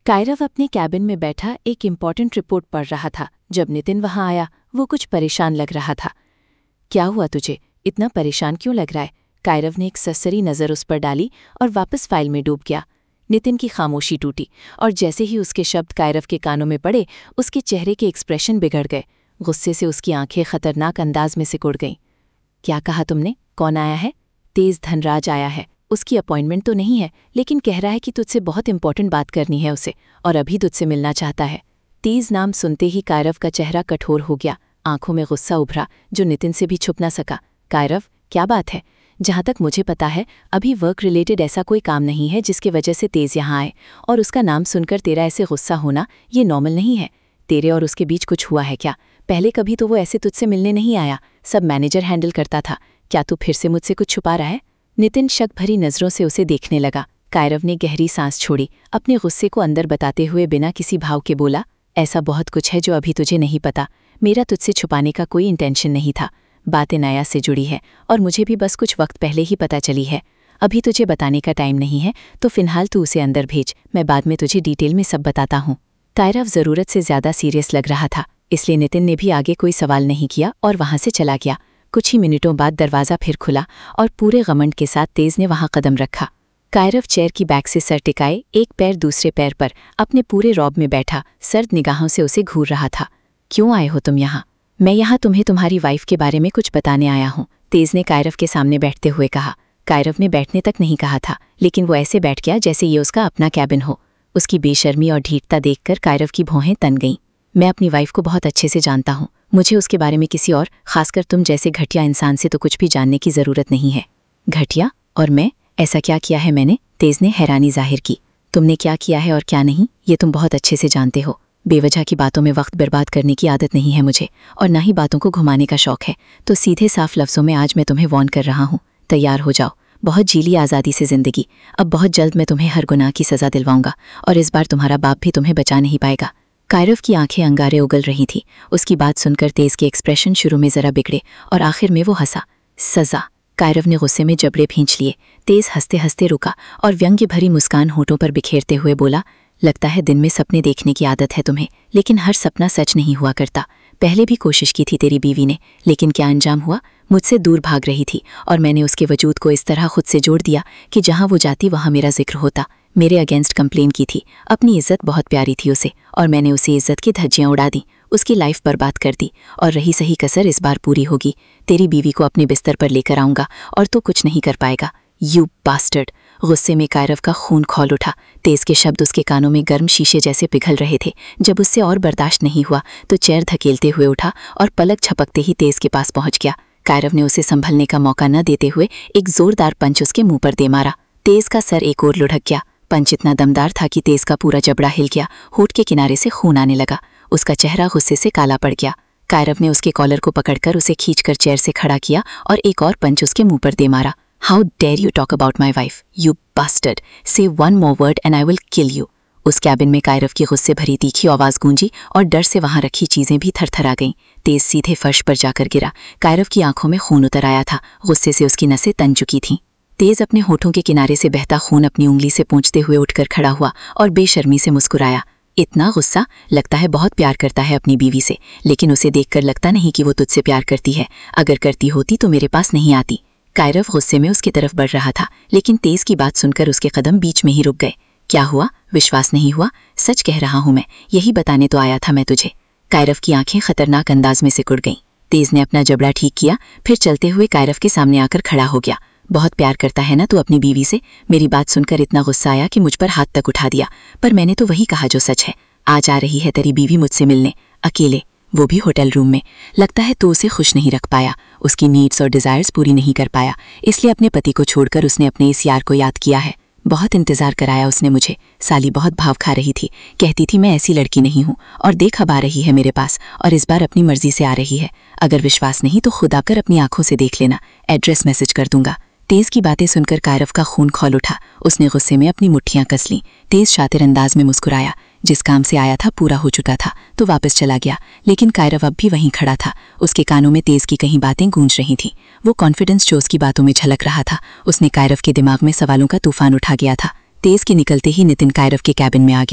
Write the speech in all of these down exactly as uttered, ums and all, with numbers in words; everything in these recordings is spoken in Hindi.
कायरव अपने कैबिन में बैठा एक इम्पॉर्टेंट रिपोर्ट पढ़ रहा था जब नितिन वहां आया। वो कुछ परेशान लग रहा था। क्या हुआ तुझे? इतना परेशान क्यों लग रहा है? कायरव ने एक ससरी नज़र उस पर डाली और वापस फाइल में डूब गया। नितिन की खामोशी टूटी और जैसे ही उसके शब्द कायरव के कानों में पड़े उसके चेहरे के एक्सप्रेशन बिगड़ गए। गुस्से से उसकी आंखें खतरनाक अंदाज में सिकुड़ गईं। क्या कहा तुमने? कौन आया है? तेज धनराज आया है। उसकी अपॉइंटमेंट तो नहीं है, लेकिन कह रहा है कि तुझसे बहुत इंपॉर्टेंट बात करनी है उसे और अभी तुझसे मिलना चाहता है। तेज नाम सुनते ही कायरव का चेहरा कठोर हो गया। आंखों में गुस्सा उभरा जो नितिन से भी छुप ना सका। कायरव, क्या बात है? जहाँ तक मुझे पता है अभी वर्क रिलेटेड ऐसा कोई काम नहीं है जिसकी वजह से तेज यहाँ आए, और उसका नाम सुनकर तेरा ऐसे गुस्सा होना ये नॉर्मल नहीं है। तेरे और उसके बीच कुछ हुआ है क्या? पहले कभी तो वो ऐसे तुझसे मिलने नहीं आया, सब मैनेजर हैंडल करता था। क्या तू फिर से मुझसे कुछ छुपा रहा है? नितिन शक भरी नज़रों से उसे देखने लगा। कायरव ने गहरी सांस छोड़ी, अपने गुस्से को अंदर बताते हुए बिना किसी भाव के बोला, ऐसा बहुत कुछ है जो अभी तुझे नहीं पता। मेरा तुझसे छुपाने का कोई इंटेंशन नहीं था। बातें नया से जुड़ी है और मुझे भी बस कुछ वक्त पहले ही पता चली है। अभी तुझे बताने का टाइम नहीं है, तो फिलहाल तू उसे अंदर भेज, मैं बाद में तुझे डिटेल में सब बताता हूँ। कायरव ज़रूरत से ज़्यादा सीरियस लग रहा था, इसलिए नितिन ने भी आगे कोई सवाल नहीं किया और वहाँ से चला गया। कुछ ही मिनटों बाद दरवाज़ा फिर खुला और पूरे घमंड के साथ तेज ने वहाँ कदम रखा। कायरव चेयर की बैक से सर टिकाए, एक पैर दूसरे पैर पर अपने पूरे रौब में बैठा सर्द निगाहों से उसे घूर रहा था। क्यों आए हो तुम यहाँ? मैं यहाँ तुम्हें तुम्हारी वाइफ के बारे में कुछ बताने आया हूँ, तेज ने कायरव के सामने बैठते हुए कहा। कायरव ने बैठने तक नहीं कहा था, लेकिन वो ऐसे बैठ गया जैसे ये उसका अपना कैबिन हो। उसकी बेशर्मी और ढीठता देखकर कायरव की भौहें तन गईं। मैं अपनी वाइफ को बहुत अच्छे से जानता हूँ, मुझे उसके बारे में किसी और, खासकर तुम जैसे घटिया इंसान से तो कुछ भी जानने की ज़रूरत नहीं है। घटिया? और मैं? ऐसा क्या किया है मैंने? तेज ने हैरानी जाहिर की। तुमने क्या किया है और क्या नहीं, ये तुम बहुत अच्छे से जानते हो। बेवजह की बातों में वक्त बर्बाद करने की आदत नहीं है मुझे, और ना ही बातों को घुमाने का शौक है। तो सीधे साफ लफ्ज़ों में आज मैं तुम्हें वॉर्न कर रहा हूँ, तैयार हो जाओ। बहुत जी ली आज़ादी से ज़िंदगी, अब बहुत जल्द मैं तुम्हें हर गुनाह की सज़ा दिलवाऊंगा, और इस बार तुम्हारा बाप भी तुम्हें बचा नहीं पाएगा। कायरव की आंखें अंगारे उगल रही थी। उसकी बात सुनकर तेज के एक्सप्रेशन शुरू में ज़रा बिगड़े और आखिर में वो हंसा। सज़ा? कायरव ने गुस्से में जबड़े भींच लिए। तेज हंसते हंसते रुका और व्यंग्य भरी मुस्कान होठों पर बिखेरते हुए बोला, लगता है दिन में सपने देखने की आदत है तुम्हें, लेकिन हर सपना सच नहीं हुआ करता। पहले भी कोशिश की थी तेरी बीवी ने, लेकिन क्या अंजाम हुआ? मुझसे दूर भाग रही थी और मैंने उसके वजूद को इस तरह खुद से जोड़ दिया कि जहां वो जाती वहां मेरा जिक्र होता। मेरे अगेंस्ट कंप्लेन की थी। अपनी इज्जत बहुत प्यारी थी उसे, और मैंने उसे इज्जत की धज्जियां उड़ा दी, उसकी लाइफ बर्बाद कर दी। और रही सही कसर इस बार पूरी होगी। तेरी बीवी को अपने बिस्तर पर लेकर आऊंगा और तो कुछ नहीं कर पाएगा। You bastard! गुस्से में कायरव का खून खौल उठा। तेज के शब्द उसके कानों में गर्म शीशे जैसे पिघल रहे थे। जब उससे और बर्दाश्त नहीं हुआ तो चेयर धकेलते हुए उठा और पलक झपकते ही तेज के पास पहुंच गया। कायरव ने उसे संभलने का मौका न देते हुए एक जोरदार पंच उसके मुंह पर दे मारा। तेज का सर एक ओर लुढ़क गया। पंच इतना दमदार था कि तेज का पूरा जबड़ा हिल गया। होठ के किनारे से खून आने लगा। उसका चेहरा गुस्से से काला पड़ गया। कायरव ने उसके कॉलर को पकड़कर उसे खींचकर चेयर से खड़ा किया और एक और पंच उसके मुंह पर दे मारा। How dare you talk about my wife, you bastard! Say one more word and I will kill you. उस कैबिन में कायरव की गुस्से भरी तीखी आवाज़ गूंजी और डर से वहां रखी चीजें भी थरथरा गईं। तेज सीधे फर्श पर जाकर गिरा। कायरव की आंखों में खून उतर आया था। गुस्से से उसकी नसें तन चुकी थीं। तेज अपने होठों के किनारे से बहता खून अपनी उंगली से पोंछते हुए उठकर खड़ा हुआ और बेशर्मी से मुस्कुराया। इतना गुस्सा? लगता है बहुत प्यार करता है अपनी बीवी से, लेकिन उसे देखकर लगता नहीं कि वो तुझसे प्यार करती है। अगर करती होती तो मेरे पास नहीं आती। कायरव गुस्से में उसकी तरफ बढ़ रहा था, लेकिन तेज की बात सुनकर उसके कदम बीच में ही रुक गए। क्या हुआ? विश्वास नहीं हुआ? सच कह रहा हूं मैं, यही बताने तो आया था मैं तुझे। कायरव की आंखें खतरनाक अंदाज में सिकुड़ गईं। तेज ने अपना जबड़ा ठीक किया, फिर चलते हुए कायरव के सामने आकर खड़ा हो गया। बहुत प्यार करता है ना तू अपनी बीवी से? मेरी बात सुनकर इतना गुस्सा आया कि मुझ पर हाथ तक उठा दिया, पर मैंने तो वही कहा जो सच है। आज आ रही है तेरी बीवी मुझसे मिलने, अकेले, वो भी होटल रूम में। लगता है तो उसे खुश नहीं रख पाया, उसकी नीड्स और डिज़ायर्स पूरी नहीं कर पाया, इसलिए अपने पति को छोड़कर उसने अपने इस यार को याद किया है। बहुत इंतज़ार कराया उसने मुझे। साली बहुत भाव खा रही थी, कहती थी मैं ऐसी लड़की नहीं हूँ, और देख अब आ रही है मेरे पास, और इस बार अपनी मर्जी से आ रही है। अगर विश्वास नहीं तो खुद आकर अपनी आंखों से देख लेना, एड्रेस मैसेज कर दूंगा। तेज की बातें सुनकर कायरव का खून खौल उठा। उसने गुस्से में अपनी मुट्ठियां कस लीं। तेज शातिर अंदाज में मुस्कुराया। जिस काम से आया था पूरा हो चुका था तो वापस चला गया, लेकिन कायरव अब भी वहीं खड़ा था। उसके कानों में तेज की कहीं बातें गूंज रही थीं। वो कॉन्फिडेंस जो उसकी बातों में झलक रहा था, उसने कायरव के दिमाग में सवालों का तूफान उठा गया था। तेज के निकलते ही नितिन कायरव के कैबिन में आ गया।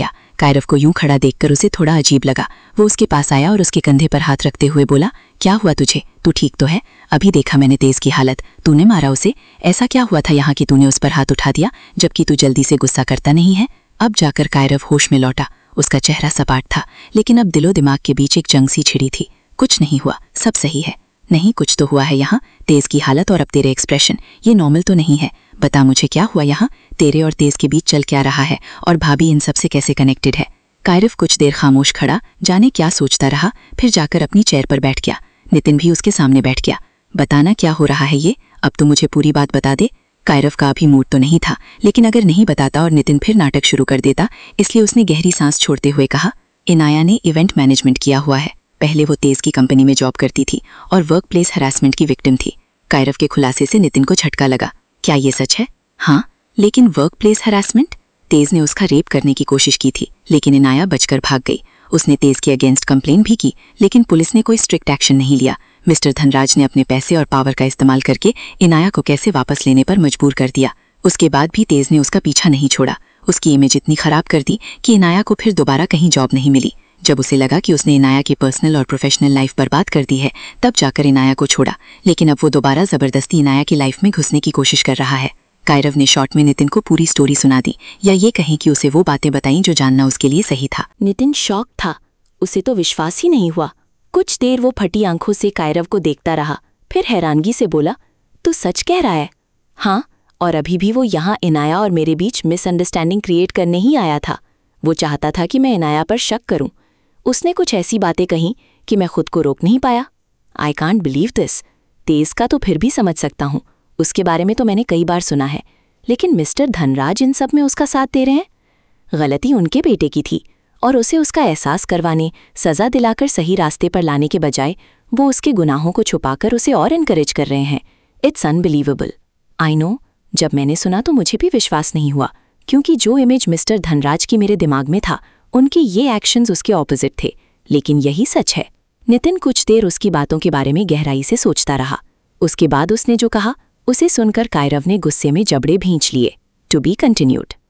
कायरव को यूं खड़ा देखकर उसे थोड़ा अजीब लगा। वो उसके पास आया और उसके कंधे पर हाथ रखते हुए बोला, क्या हुआ तुझे? तू ठीक तो है? अभी देखा मैंने तेज की हालत। तूने मारा उसे? ऐसा क्या हुआ था यहाँ कि तूने उस पर हाथ उठा दिया, जबकि तू जल्दी से गुस्सा करता नहीं है? अब जाकर कायरव होश में लौटा। उसका चेहरा सपाट था, लेकिन अब दिलो दिमाग के बीच एक जंग सी छिड़ी थी। कुछ नहीं हुआ, सब सही है। नहीं, कुछ तो हुआ है यहाँ। तेज की हालत और अब तेरे एक्सप्रेशन, ये नॉर्मल तो नहीं है। बता मुझे क्या हुआ यहाँ? तेरे और तेज के बीच चल क्या रहा है, और भाभी इन सब से कैसे कनेक्टेड है? कायरव कुछ देर खामोश खड़ा, जाने क्या सोचता रहा, फिर जाकर अपनी चेयर पर बैठ गया। नितिन भी उसके सामने बैठ गया। बताना क्या हो रहा है ये, अब तो मुझे पूरी बात बता दे। कायरव का अभी मूड तो नहीं था, लेकिन अगर नहीं बताता और नितिन फिर नाटक शुरू कर देता, इसलिए उसने गहरी सांस छोड़ते हुए कहा, इनाया ने इवेंट मैनेजमेंट किया हुआ है। पहले वो तेज की कंपनी में जॉब करती थी और वर्क प्लेस हरासमेंट की विक्टिम थी। कायरव के खुलासे से नितिन को झटका लगा। क्या ये सच है? हाँ, लेकिन वर्क प्लेस हरासमेंट? तेज ने उसका रेप करने की कोशिश की थी, लेकिन इनाया बचकर भाग गई। उसने तेज के अगेंस्ट कंप्लेन भी की, लेकिन पुलिस ने कोई स्ट्रिक्ट एक्शन नहीं लिया। मिस्टर धनराज ने अपने पैसे और पावर का इस्तेमाल करके इनाया को कैसे वापस लेने पर मजबूर कर दिया। उसके बाद भी तेज ने उसका पीछा नहीं छोड़ा। उसकी इमेज इतनी खराब कर दी कि इनाया को फिर दोबारा कहीं जॉब नहीं मिली। जब उसे लगा कि उसने इनाया की पर्सनल और प्रोफेशनल लाइफ बर्बाद कर दी है, तब जाकर इनाया को छोड़ा, लेकिन अब वो दोबारा जबरदस्ती इनाया की लाइफ में घुसने की कोशिश कर रहा है। कायरव ने शॉर्ट में नितिन को पूरी स्टोरी सुना दी, या ये कहें कि उसे वो बातें बताईं जो जानना उसके लिए सही था। नितिन शॉक था, उसे तो विश्वास ही नहीं हुआ। कुछ देर वो फटी आंखों से कायरव को देखता रहा, फिर हैरानगी से बोला, तू सच कह रहा है? हाँ, और अभी भी वो यहाँ इनाया और मेरे बीच मिसअंडरस्टैंडिंग क्रिएट करने ही आया था। वो चाहता था कि मैं इनाया पर शक करूं। उसने कुछ ऐसी बातें कहीं कि मैं खुद को रोक नहीं पाया। I can't believe this. Tej का तो फिर भी समझ सकता हूँ, उसके बारे में तो मैंने कई बार सुना है, लेकिन मिस्टर धनराज इन सब में उसका साथ दे रहे हैं। गलती उनके बेटे की थी, और उसे उसका एहसास करवाने, सज़ा दिलाकर सही रास्ते पर लाने के बजाय वो उसके गुनाहों को छुपाकर उसे और इनकरेज कर रहे हैं। It's unbelievable. आई नो, जब मैंने सुना तो मुझे भी विश्वास नहीं हुआ, क्योंकि जो इमेज मिस्टर धनराज की मेरे दिमाग में था, उनके ये एक्शंस उसके ऑपोजिट थे। लेकिन यही सच है। नितिन कुछ देर उसकी बातों के बारे में गहराई से सोचता रहा। उसके बाद उसने जो कहा, उसे सुनकर कायरव ने गुस्से में जबड़े भींच लिए। To be continued.